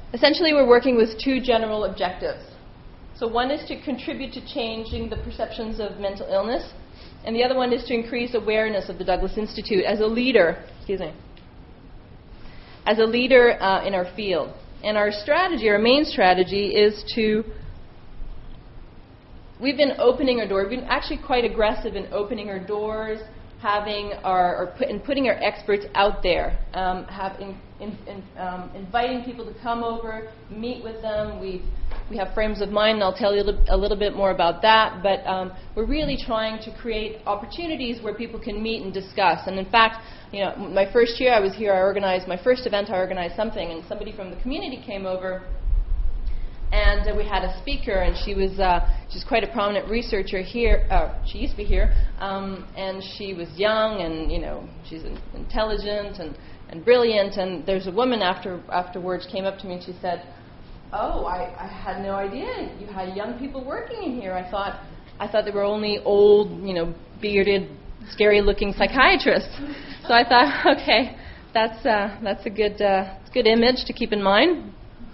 Essentially, we're working with two general objectives. So one is to contribute to changing the perceptions of mental illness, and the other one is to increase awareness of the Douglas Institute as a leader, as a leader in our field. And our strategy, our main strategy, is to, we've been opening our door. We've been actually quite aggressive in opening our doors, having putting our experts out there, inviting people to come over, meet with them. We have frames of mind, and I'll tell you a little bit more about that. But we're really trying to create opportunities where people can meet and discuss. And in fact, my first year I was here, I organized my first event. I organized something, and somebody from the community came over. And we had a speaker, and she's quite a prominent researcher here. She used to be here, and she was young, and she's intelligent and brilliant. And there's a woman afterwards came up to me, and she said, "Oh, I had no idea you had young people working in here. I thought they were only old, bearded, scary-looking psychiatrists." So I thought, okay, that's a good image to keep in mind.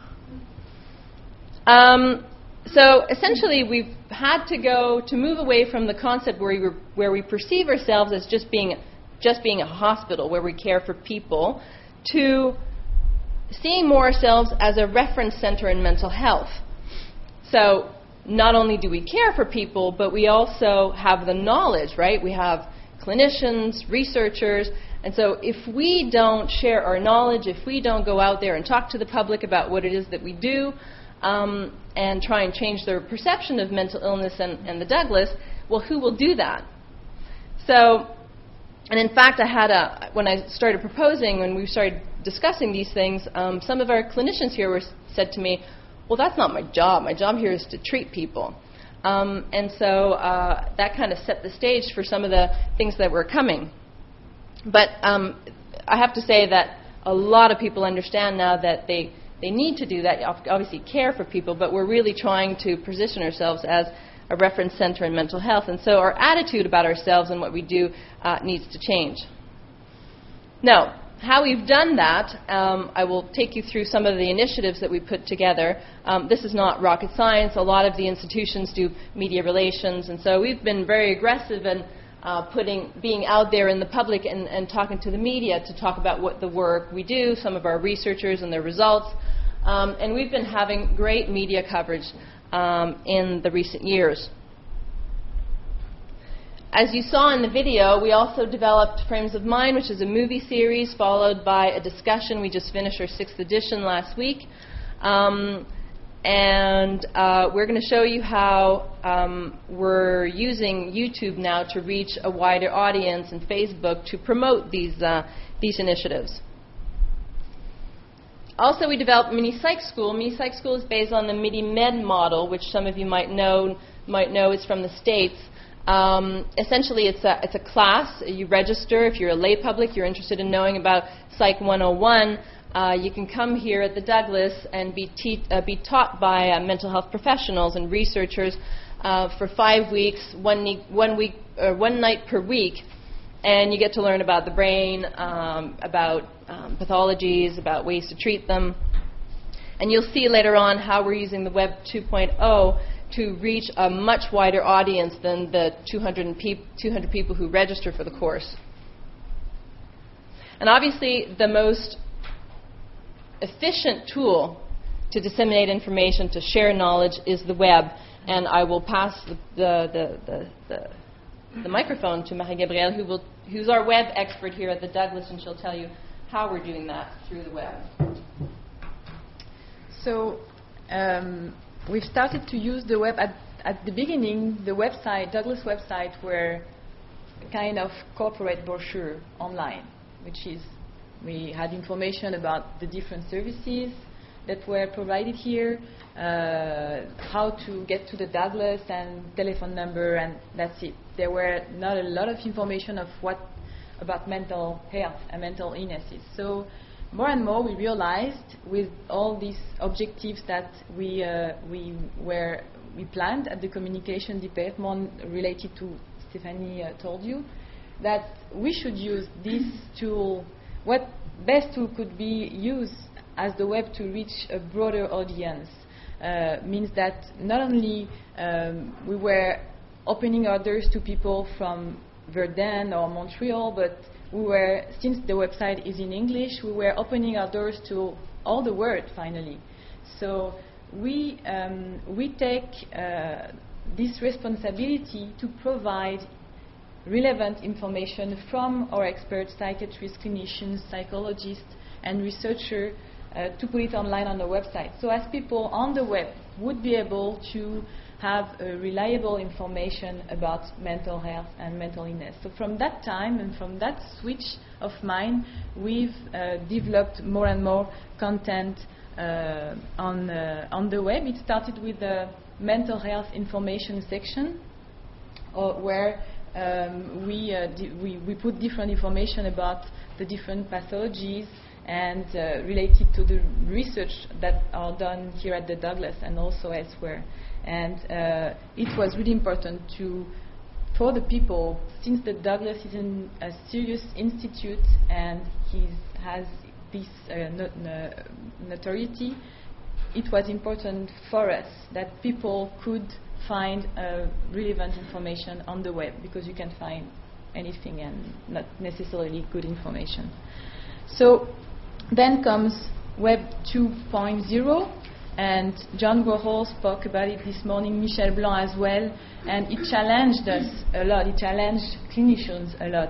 So essentially, we've had to move away from the concept where we perceive ourselves as just being a hospital where we care for people, to seeing more ourselves as a reference center in mental health. So not only do we care for people, but we also have the knowledge, right? We have clinicians, researchers, and so if we don't share our knowledge, if we don't go out there and talk to the public about what it is that we do, and try and change their perception of mental illness and the Douglas, well, who will do that? So, and in fact, when I started proposing, when we started discussing these things, some of our clinicians here said to me, "Well, that's not my job. My job here is to treat people." And so that kind of set the stage for some of the things that were coming. But I have to say that a lot of people understand now that they need to do that, obviously care for people, but we're really trying to position ourselves as a reference center in mental health. And so our attitude about ourselves and what we do needs to change. Now, how we've done that, I will take you through some of the initiatives that we put together. This is not rocket science. A lot of the institutions do media relations, and so we've been very aggressive in being out there in the public and talking to the media to talk about what the work we do, some of our researchers and their results. And we've been having great media coverage in the recent years. As you saw in the video, we also developed Frames of Mind, which is a movie series followed by a discussion. We just finished our 6th edition last week. And we're going to show you how we're using YouTube now to reach a wider audience, and Facebook to promote these initiatives. Also, we developed Mini Psych School. Mini Psych School is based on the MIDI Med model, which some of you might know is from the States. Essentially, it's a class. You register if you're a lay public, you're interested in knowing about Psych 101. You can come here at the Douglas and be taught by mental health professionals and researchers for 5 weeks, one night per week, and you get to learn about the brain, about pathologies, about ways to treat them. And you'll see later on how we're using the Web 2.0 to reach a much wider audience than the 200 people who register for the course. And obviously, the most efficient tool to disseminate information, to share knowledge, is the web. And I will pass the microphone to Marie-Gabrielle, who's our web expert here at the Douglas, and she'll tell you how we're doing that through the web. So we've started to use the web. At the beginning, the website, Douglas website, were a kind of corporate brochure online, which is, we had information about the different services that were provided here, how to get to the Douglas, and telephone number, and that's it. There were not a lot of information about mental health and mental illnesses. So more and more we realized, with all these objectives that we planned at the communication department related to Stephanie told you, that we should use this tool. What best tool could be used as the web to reach a broader audience. Means that not only we were opening our doors to people from Verdun or Montreal, but we were, since the website is in English, we were opening our doors to all the world finally. So we take this responsibility to provide relevant information from our experts, psychiatrists, clinicians, psychologists, and researchers to put it online on the website. So as people on the web would be able to have reliable information about mental health and mental illness. So from that time and from that switch of mind, we've developed more and more content on the web. It started with the mental health information section, where we put different information about the different pathologies and related to the research that are done here at the Douglas and also elsewhere. And it was really important for the people, since the Douglas is a serious institute and he has this notoriety, it was important for us that people could find relevant information on the web, because you can find anything and not necessarily good information. So then comes Web 2.0, and John Grohol spoke about it this morning, Michel Blanc as well, and it challenged us a lot. It challenged clinicians a lot.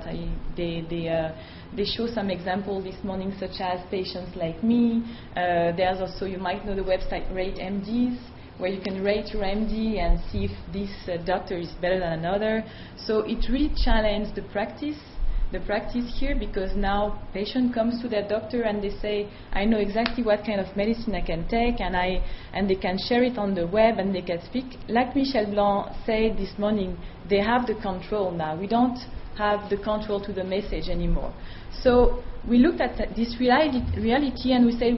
They show some examples this morning, such as Patients Like Me. There's also, you might know the website Rate MDs, where you can rate your MD and see if this doctor is better than another. So it really challenged the practice here, because now patient comes to their doctor and they say, I know exactly what kind of medicine I can take, and they can share it on the web and they can speak. Like Michel Blanc said this morning, they have the control now. We don't have the control to the message anymore. So we looked at this reality and we said,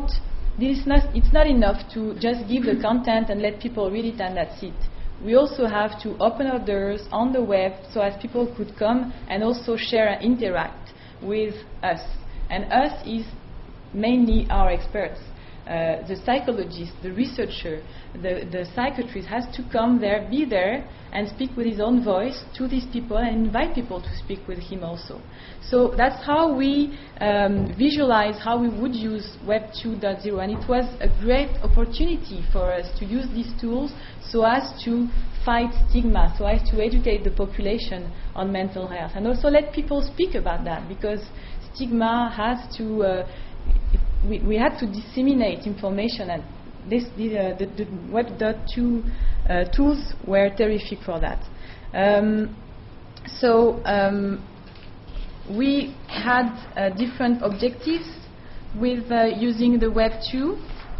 it's not enough to just give the content and let people read it and that's it. We also have to open our doors on the web so as people could come and also share and interact with us. And us is mainly our experts. The psychologist, the researcher, the psychiatrist has to come there, be there, and speak with his own voice to these people and invite people to speak with him also. So that's how we visualize how we would use Web 2.0, and it was a great opportunity for us to use these tools so as to fight stigma, so as to educate the population on mental health, and also let people speak about that, because stigma has to we had to disseminate information, and the Web 2 tools were terrific for that. We had different objectives with using the Web 2.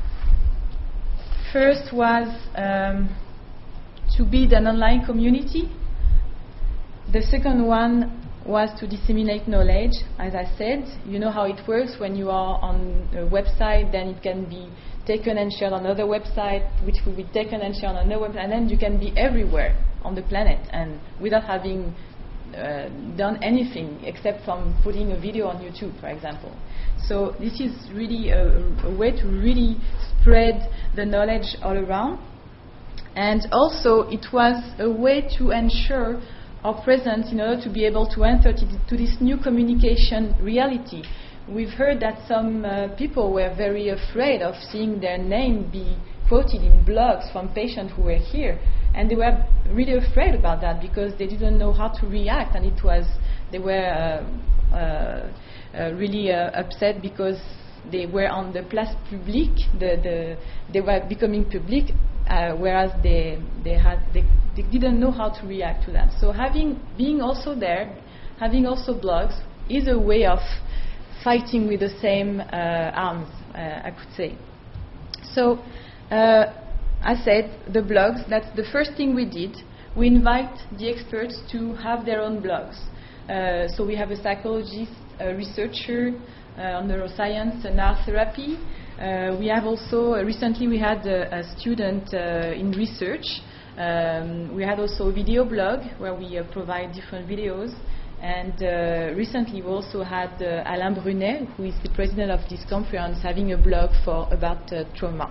First was to build an online community. The second one was to disseminate knowledge. As I said, you know how it works. When you are on a website, then it can be taken and shared on another website, which will be taken and shared on another website, and then you can be everywhere on the planet and without having done anything except from putting a video on YouTube, for example. So this is really a way to really spread the knowledge all around. And also it was a way to ensure our presence in order to be able to enter to this new communication reality. We've heard that some people were very afraid of seeing their name be quoted in blogs from patients who were here, and they were really afraid about that because they didn't know how to react, and they were really upset because they were on the place publique, they were becoming public, whereas they didn't know how to react to that. So being also there, having also blogs, is a way of fighting with the same arms, I could say. So I said the blogs, that's the first thing we did. We invite the experts to have their own blogs. So we have a psychologist, a researcher on neuroscience and art therapy. We have also, recently we had a student in research. We had also a video blog where we provide different videos. And recently we also had Alain Brunet, who is the president of this conference, having a blog about trauma.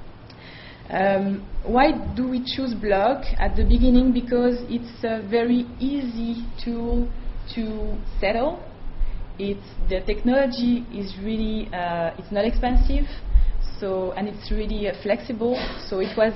Why do we choose blog at the beginning? Because it's a very easy tool to settle. The technology is really it's not expensive, and it's really flexible. So it was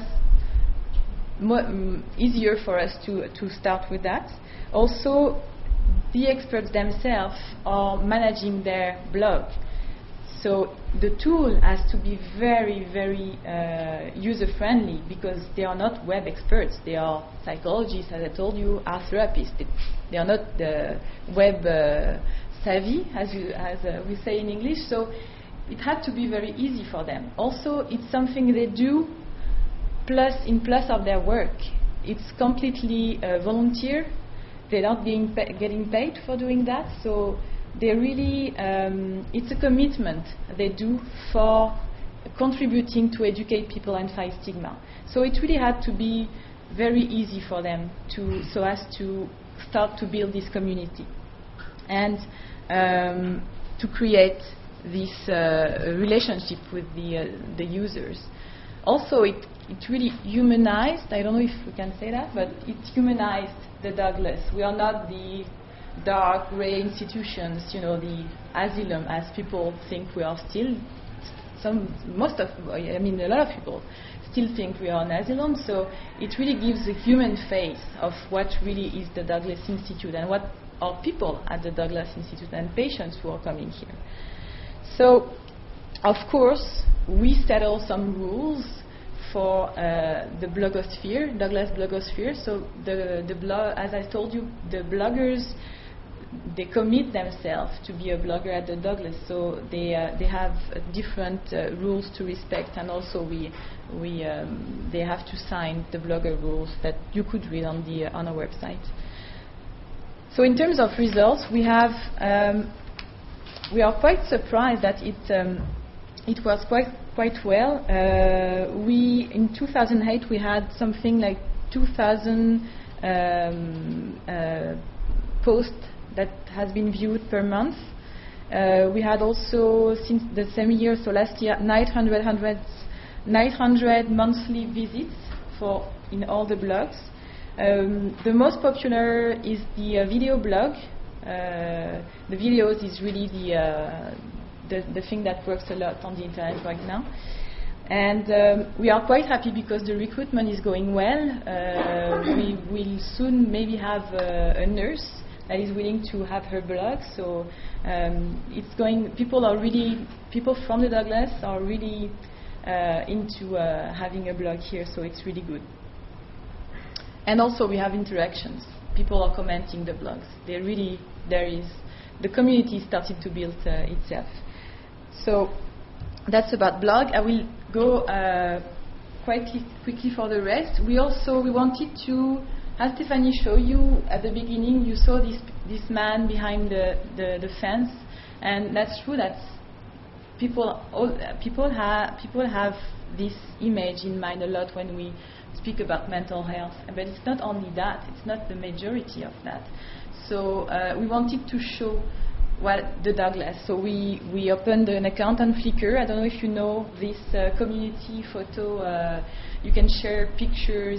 easier for us to start with that. Also, the experts themselves are managing their blog. So the tool has to be very, very user-friendly, because they are not web experts. They are psychologists, as I told you, art therapists. They are not web savvy, as we say in English. So it had to be very easy for them. Also, it's something they do plus of their work. It's completely volunteer. They're not getting paid for doing that. So they really, it's a commitment they do for contributing to educate and fight stigma. So it really had to be very easy for them so as to start to build this community and to create this relationship with the users. Also, it really humanized, I don't know if we can say that, but it humanized the Douglas. We are not the dark, grey institutions, the asylum, as people think we are still. A lot of people still think we are an asylum. So it really gives a human face of what really is the Douglas Institute and what are people at the Douglas Institute and patients who are coming here. So, of course, we settle some rules for the blogosphere, Douglas blogosphere. So the blog, as I told you, the bloggers, they commit themselves to be a blogger at the Douglas. So they have different rules to respect, and also they have to sign the blogger rules that you could read on our website. So in terms of results, we are quite surprised that it was quite well. In 2008 we had something like 2,000 posts that has been viewed per month. We had also, since the same year, so last year, 900 monthly visits in all the blogs. The most popular is the video blog. The videos is really the thing that works a lot on the internet right now. And we are quite happy because the recruitment is going well. We will soon maybe have a nurse that is willing to have her blog. So it's going. People from the Douglas are really into having a blog here. So it's really good. And also we have interactions. People are commenting the blogs. The community started to build itself. So that's about blog. I will go quite quickly for the rest. We wanted to, as Stephanie showed you at the beginning, you saw this man behind the fence, and that's true. That people have this image in mind a lot when we speak about mental health. But it's not only that. It's not the majority of that. So we wanted to show the Douglas. So we opened an account on Flickr. I don't know if you know this community photo. You can share pictures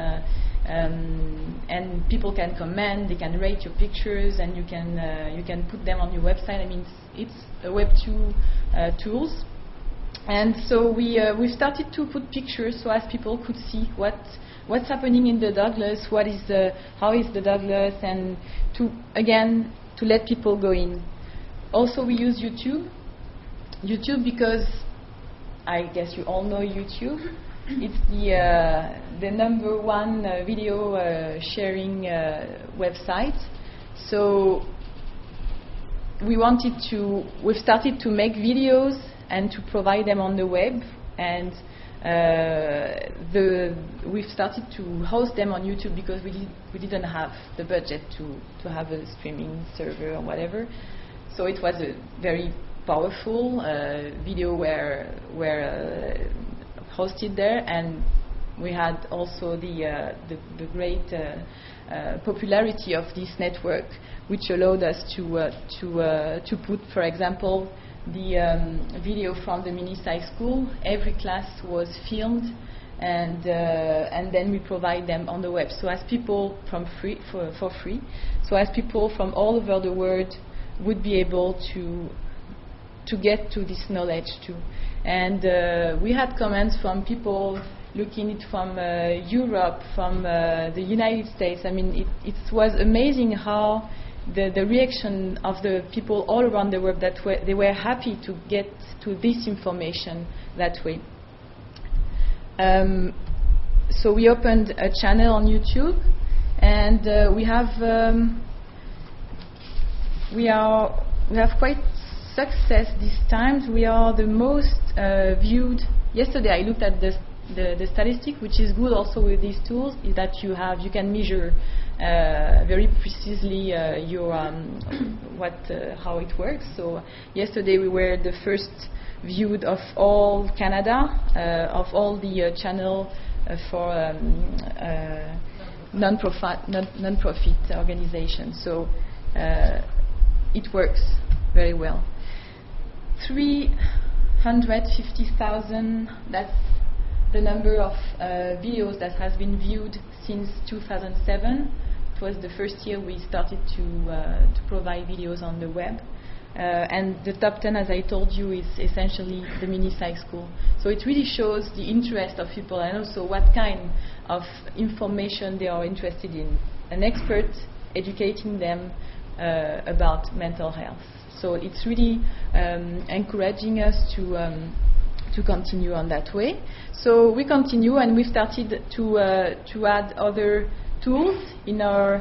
and people can comment. They can rate your pictures, and you can put them on your website. I mean, it's a Web2 tools. And so we started to put pictures so as people could see what's happening in the Douglas, how is the Douglas, and to let people go in. Also, we use YouTube because I guess you all know YouTube. It's the number one video sharing website. So we've started to make videos and to provide them on the web, and we've started to host them on YouTube because we didn't have the budget to have a streaming server or whatever. So it was a very powerful video were hosted there, and we had also the great popularity of this network, which allowed us to put, for example, the video from the mini-size school. Every class was filmed, and then we provide them on the web. So as people for free. So as people from all over the world would be able to get to this knowledge too. And we had comments from people looking at it from Europe, from the United States. I mean, it was amazing how the reaction of the people all around the world that they were happy to get to this information that way. So we opened a channel on YouTube, and we have quite success these times. We are the most viewed. Yesterday I looked at the statistic, which is good also with these tools, is that you can measure very precisely your how it works. So yesterday we were the first viewed of all Canada, of all the channel for non-profit organizations. So it works very well. 350,000, that's the number of videos that has been viewed since 2007. It was the first year we started to provide videos on the web. And the top 10, as I told you, is essentially the mini-size school. So it really shows the interest of people and also what kind of information they are interested in. An expert educating them about mental health. So it's really encouraging us to continue on that way. So we continue, and we started to add other tools in our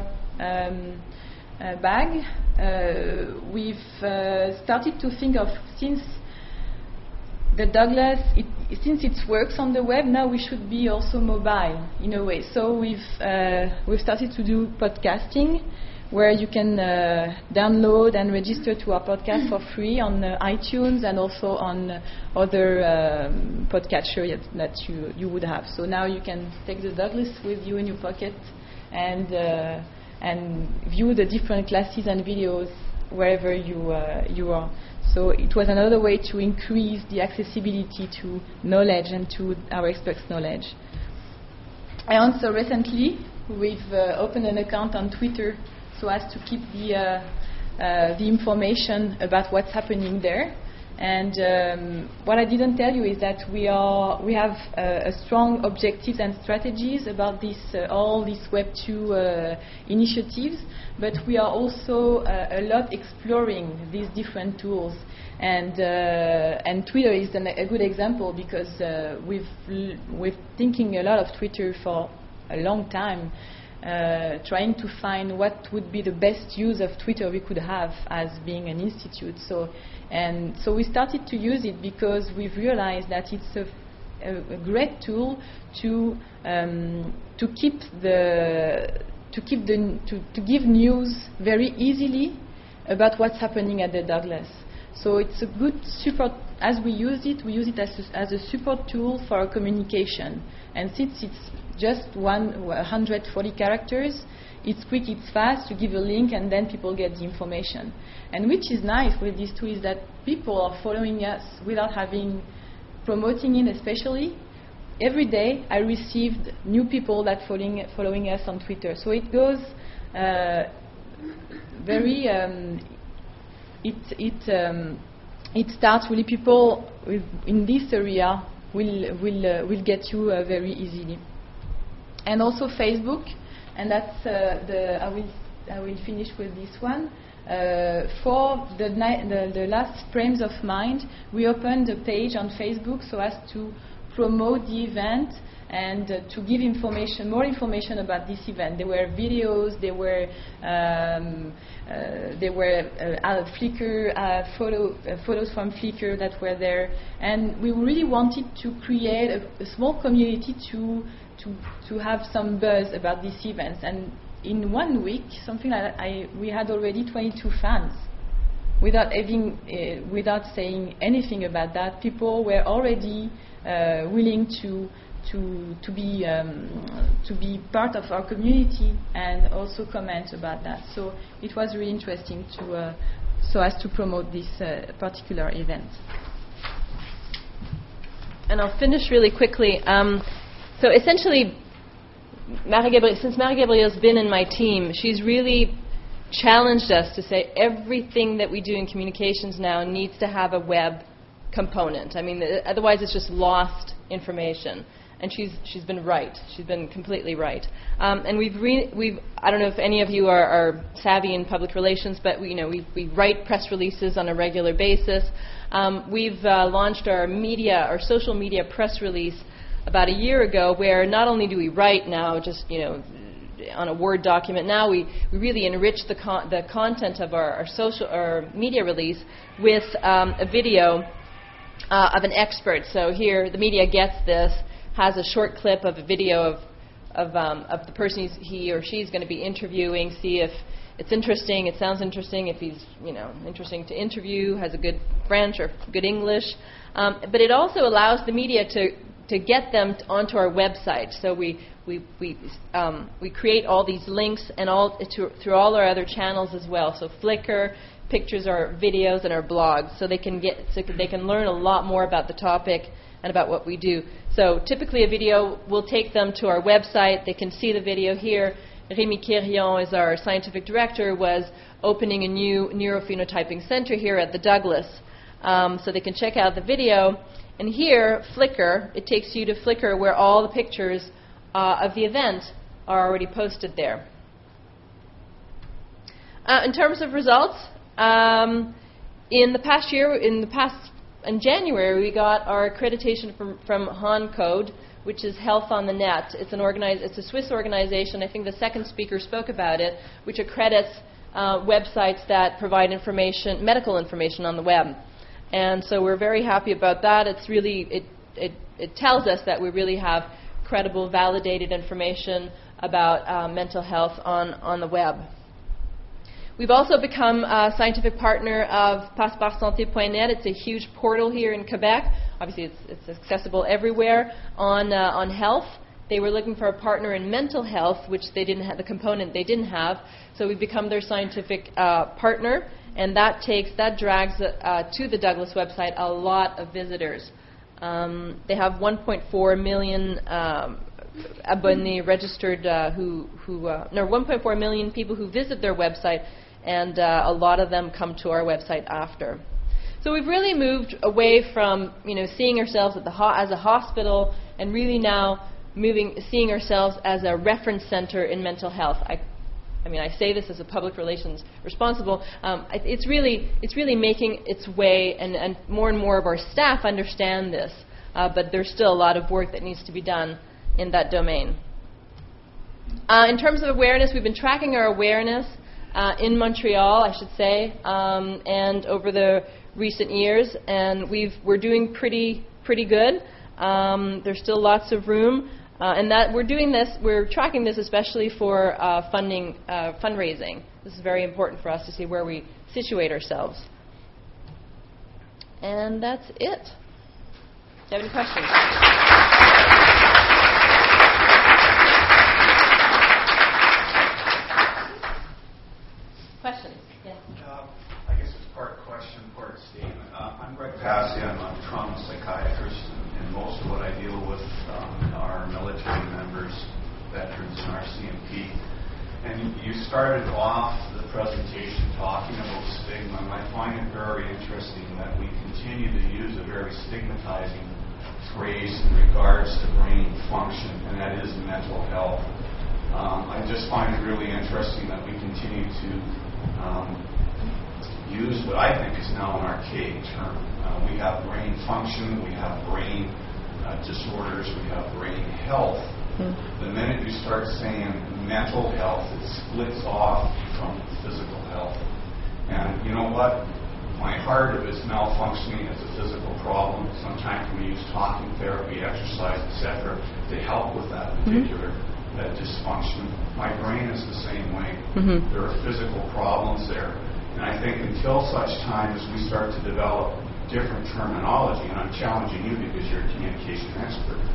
bag. We've started to think of, since the Douglas, since it works on the web, now we should be also mobile in a way. So we've started to do podcasting, where you can download and register to our podcast for free on iTunes and also on other podcatcher that you would have. So now you can take the Douglas with you in your pocket and view the different classes and videos wherever you are. So it was another way to increase the accessibility to knowledge and to our experts' knowledge. And also recently we've opened an account on Twitter so as to keep the information about what's happening there. And what I didn't tell you is that we have a strong objectives and strategies about this all these Web 2 initiatives, but we are also a lot exploring these different tools. And Twitter is a good example, because we've thinking a lot of Twitter for a long time, trying to find what would be the best use of Twitter we could have as being an institute. So we started to use it because we've realized that it's a great tool to give news very easily about what's happening at the Douglas. So it's a good support. As we use it as a support tool for our communication. And since it's just 140 characters, it's quick, it's fast, you give a link and then people get the information. And which is nice with these two is that people are following us without promoting it especially. Every day I received new people that following us on Twitter. So it goes very it starts really, people in this area will get you very easily. And also Facebook, and that's I will finish with this one. For the last Frames of Mind, we opened a page on Facebook so as to promote the event and to give more information about this event. There were videos, there were Flickr photos from Flickr that were there, and we really wanted to create a small community to have some buzz about these events. And in 1 week, something like that, we had already 22 fans. Without saying anything about that, people were already willing to to be part of our community and also comment about that. So it was really interesting so as to promote this particular event. And I'll finish really quickly. So essentially, since Marie-Gabrielle's been in my team, she's really challenged us to say everything that we do in communications now needs to have a web component. I mean, otherwise it's just lost information. And she's been right. She's been completely right. And we've I don't know if any of you are savvy in public relations, but we write press releases on a regular basis. We've launched our social media press release about a year ago, where not only do we write now just on a Word document, now we really enrich the content of our media release with a video of an expert. So here the media gets this, has a short clip of a video of the person he or she is going to be interviewing, see if it's interesting, it sounds interesting, if he's interesting to interview, has a good French or good English. But it also allows the media to get them onto our website. So we create all these links and through all our other channels as well. So Flickr, pictures, our videos, and our blogs. So they can learn a lot more about the topic and about what we do. So typically a video will take them to our website. They can see the video here. Rémi Quirion is our scientific director, was opening a new neurophenotyping center here at the Douglas. So they can check out the video. And here, Flickr, it takes you to Flickr, where all the pictures of the event are already posted there. In terms of results, in January, we got our accreditation from HANCODE, which is Health on the Net. It's a Swiss organization. I think the second speaker spoke about it, which accredits websites that provide medical information on the web. And so we're very happy about that. It's really it tells us that we really have credible, validated information about mental health on the web. We've also become a scientific partner of passepartsante.net. It's a huge portal here in Quebec. Obviously, it's accessible everywhere on health. They were looking for a partner in mental health, which they didn't have, the component they didn't have. So we've become their scientific partner, and that drags to the Douglas website a lot of visitors. They have 1.4 million abonnés registered 1.4 million people who visit their website, and a lot of them come to our website after. So we've really moved away from seeing ourselves as a hospital, and really now seeing ourselves as a reference center in mental health. I say this as a public relations responsible. It's really making its way, and more of our staff understand this. But there's still a lot of work that needs to be done in that domain. In terms of awareness, we've been tracking our awareness in Montreal, I should say, and over the recent years, and we're doing pretty good. There's still lots of room, and that we're tracking this especially for fundraising. This is very important for us to see where we situate ourselves. And that's it. Do you have any questions? Questions? Yes. I guess it's part question, part statement. I'm Greg Passy. I'm a trauma psychiatrist, and most of what I deal with are military members, veterans in our CMP. And you started off the presentation talking about stigma, and I find it very interesting that we continue to use a very stigmatizing phrase in regards to brain function, and that is mental health. I just find it really interesting that we continue to use what I think is now an archaic term. We have brain function, we have brain disorders, we have brain health. The minute you start saying mental health, it splits off from physical health. And you know what? My heart, if it's malfunctioning, it's a physical problem. Sometimes we use talking therapy, exercise, etc. to help with that particular dysfunction. My brain is the same way. There are physical problems there. And I think until such time as we start to develop different terminology, and I'm challenging you because you're a communication expert,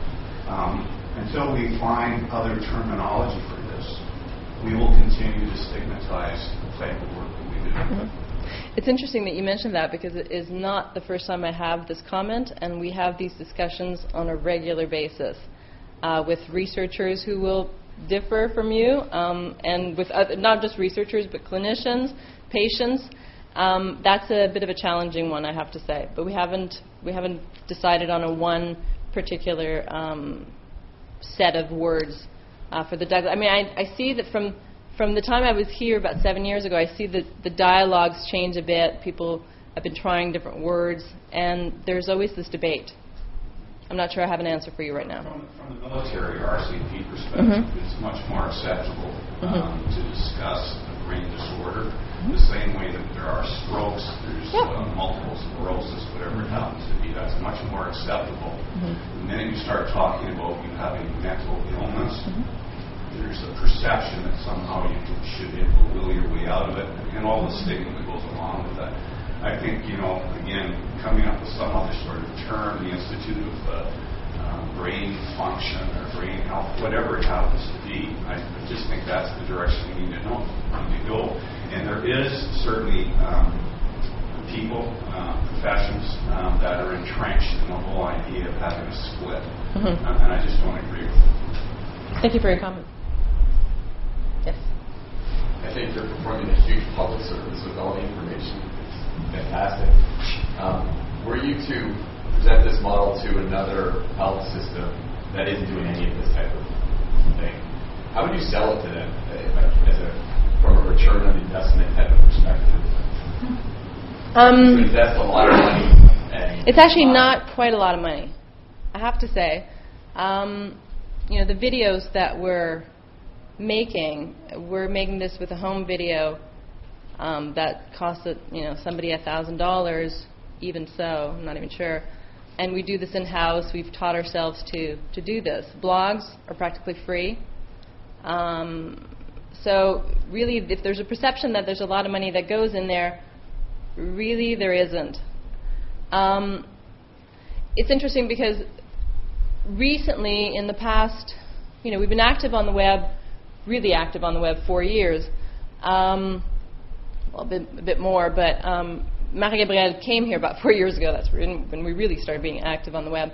Until we find other terminology for this, we will continue to stigmatize the type of work that we do. Mm-hmm. It's interesting that you mentioned that, because it is not the first time I have this comment, and we have these discussions on a regular basis with researchers who will differ from you, and with not just researchers but clinicians, patients. That's a bit of a challenging one, I have to say. But we haven't decided on a one particular set of words for the Douglas. I mean, I see that from the time I was here about 7 years ago, I see that the dialogues change a bit. People have been trying different words, and there's always this debate. I'm not sure I have an answer for you right now. From the military RCP perspective, it's much more acceptable to discuss a brain disorder the same way that there are strokes, there's multiple sclerosis, whatever it happens to be. That's much more acceptable. The minute you start talking about you having mental illness, there's a perception that somehow you should be able to will your way out of it, and all the stigma that goes along with that. I think, again, coming up with some other sort of term, the Institute of Brain Function or Brain Health, whatever it happens to be, I just think that's the direction we need to go. And there is certainly people, professions that are entrenched in the whole idea of having a split, and I just don't agree with it. Thank you for your comment. Yes. I think you're performing a huge public service with all the information. Fantastic. Were you to present this model to another health system that isn't doing any of this type of thing, how would you sell it to them from a return on investment type of perspective? To invest a lot of money. It's actually not quite a lot of money, I have to say. The videos that we're making this with a home video that costs somebody $1,000, even so, I'm not even sure. And we do this in-house. We've taught ourselves to do this. Blogs are practically free. So really, if there's a perception that there's a lot of money that goes in there, really there isn't. It's interesting because recently, in the past, we've been active on the web, really active on the web, 4 years. Well, a bit more, but Marie-Gabrielle came here about 4 years ago. That's when we really started being active on the web.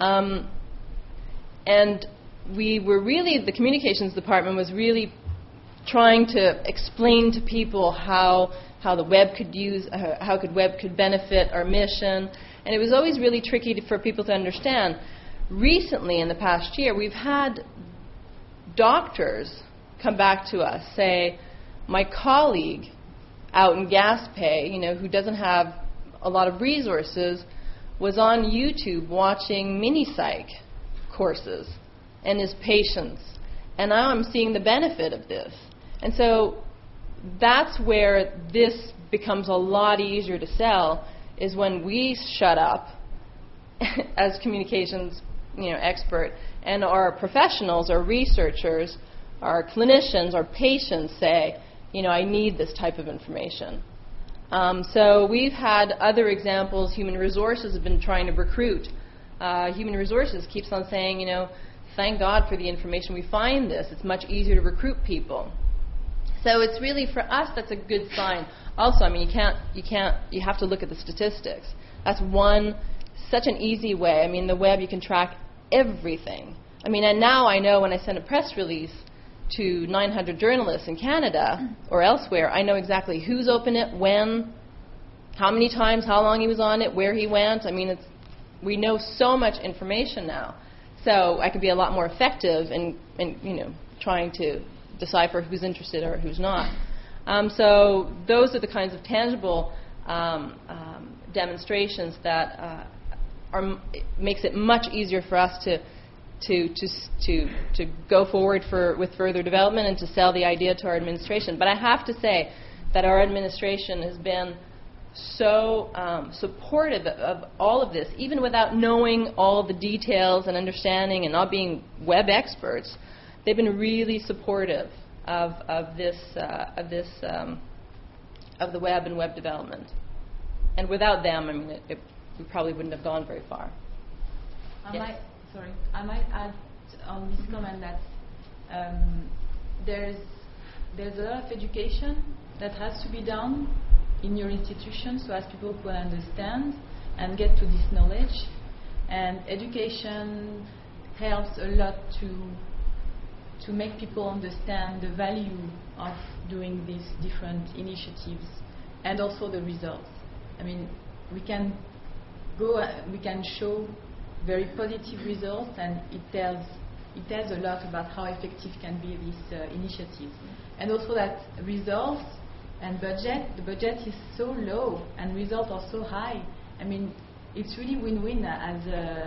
And we were really, the communications department was really trying to explain to people how the web web could benefit our mission. And it was always really tricky for people to understand. Recently, in the past year, we've had doctors come back to us, say, my colleague out in Gaspé, who doesn't have a lot of resources, was on YouTube watching mini-psych courses and his patients. And now I'm seeing the benefit of this. And so that's where this becomes a lot easier to sell, is when we shut up as communications expert, and our professionals, our researchers, our clinicians, our patients say, I need this type of information. So we've had other examples. Human Resources have been trying to recruit. Human Resources keeps on saying, thank God for the information. We find this. It's much easier to recruit people. So it's really, for us, that's a good sign. Also, you have to look at the statistics. That's such an easy way. The web, you can track everything. And now I know when I send a press release to 900 journalists in Canada or elsewhere, I know exactly who's opened it, when, how many times, how long he was on it, where he went. We know so much information now. So I can be a lot more effective in trying to decipher who's interested or who's not. So those are the kinds of tangible demonstrations that makes it much easier for us to go forward with further development and to sell the idea to our administration. But I have to say that our administration has been so supportive of all of this, even without knowing all the details and understanding and not being web experts. They've been really supportive of the web and web development. And without them, we probably wouldn't have gone very far. Yes. Sorry, I might add on this comment that there's a lot of education that has to be done in your institution so as people can understand and get to this knowledge. And education helps a lot to make people understand the value of doing these different initiatives and also the results. I mean, we can show very positive results, and it tells a lot about how effective can be these initiatives. And also that results and the budget is so low and results are so high. I mean, it's really win-win as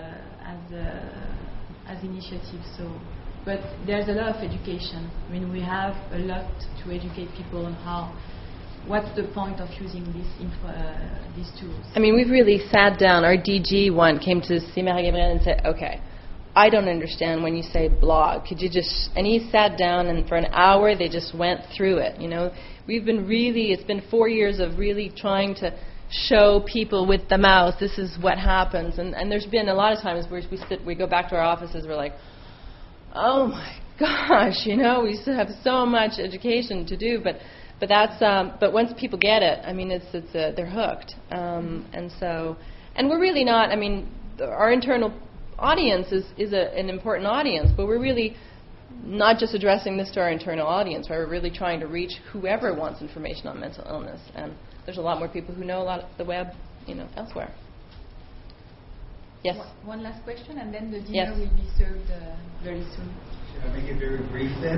initiatives. So, but there's a lot of education. I mean, we have a lot to educate people on what's the point of using these tools. I mean, we've really sat down. Our DG came to see Marie Gabrielle and said, okay, I don't understand when you say blog. Could you just... And he sat down, and for an hour they just went through it. You know, it's been 4 years of really trying to show people with the mouse, this is what happens. And there's been a lot of times where we go back to our offices, we're like, oh my gosh, you know, we still have so much education to do, but once people get it, I mean, they're hooked. And we're really not. I mean, our internal audience is an important audience, but we're really not just addressing this to our internal audience. Right? We're really trying to reach whoever wants information on mental illness, and there's a lot more people who know a lot of the web, you know, elsewhere. Yes. One last question, and then the dinner Yes. will be served very soon. Should I make it very brief then?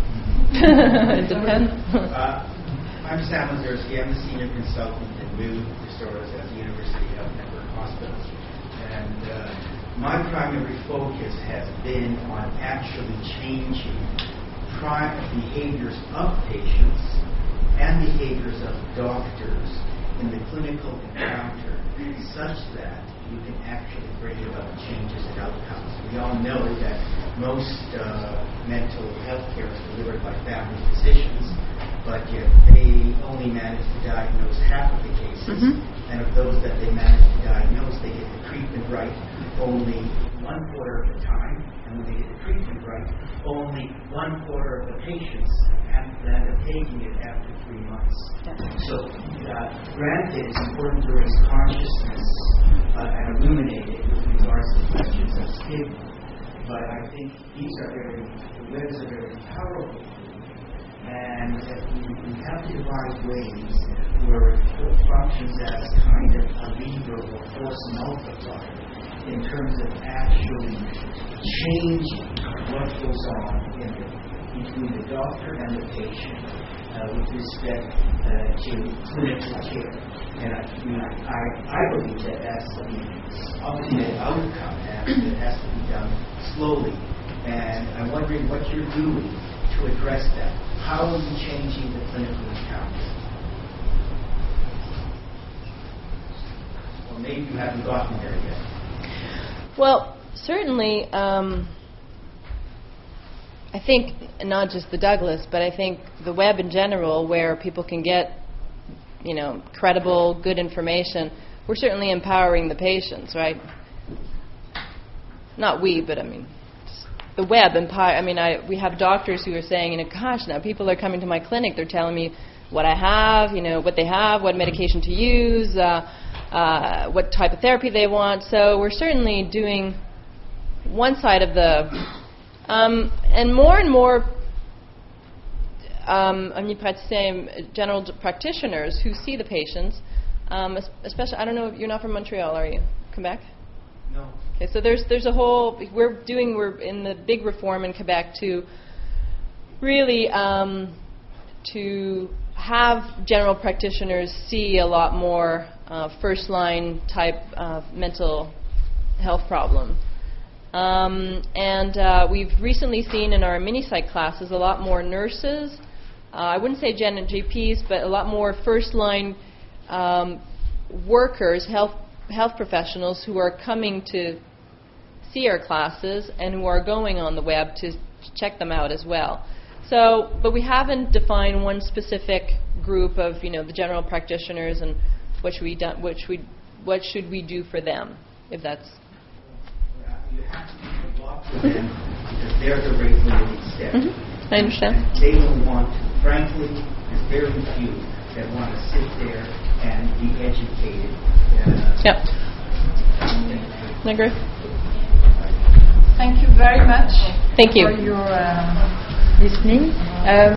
It depends. I'm Sam Lazursky. I'm the senior consultant in mood disorders at the University Health Network Hospital. And my primary focus has been on actually changing behaviors of patients and behaviors of doctors in the clinical encounter such that you can actually bring about changes in outcomes. We all know that most mental health care is delivered by family physicians, but yet they only manage to diagnose half of the cases, and of those that they manage to diagnose, they get the treatment right only 1/4 of the time, and when they get the treatment right, only 1/4 of the patients end up taking it after 3 months. So, granted, it's important to raise consciousness and illuminate it with regards to questions of stigma, but I think the web is a very powerful tool, and we have to devise ways where it functions as kind of a lever or force multiplier in terms of actually changing what goes on between the doctor and the patient with respect to clinical care. And I believe that that's the ultimate outcome, and it has to be done slowly. And I'm wondering what you're doing to address that. How are you changing the clinical encounter? Or maybe you haven't gotten there yet. Well, certainly, I think not just the Douglas, but I think the web in general, where people can get, you know, credible, good information, we're certainly empowering the patients, right? Not we, but I mean, the web empower. I mean, we have doctors who are saying, you know, gosh, now people are coming to my clinic. They're telling me what I have, you know, what they have, what medication to use, what type of therapy they want. So we're certainly doing one side of the, and more general practitioners who see the patients, especially, I don't know, you're not from Montreal, are you? Quebec? No. Okay, so there's a whole, we're in the big reform in Quebec to really to have general practitioners see a lot more first line type of mental health problem. And we've recently seen in our mini-psych classes a lot more nurses, I wouldn't say GPs, but a lot more first-line workers, health professionals who are coming to see our classes and who are going on the web to check them out as well. So, but we haven't defined one specific group of, you know, the general practitioners and what should we do for them, if that's. You have to for them because they're the rate limiting step. I understand. And they don't want to. Frankly, there's very few that want to sit there and be educated. Yep. I agree. Thank you very much Thank you. for your listening.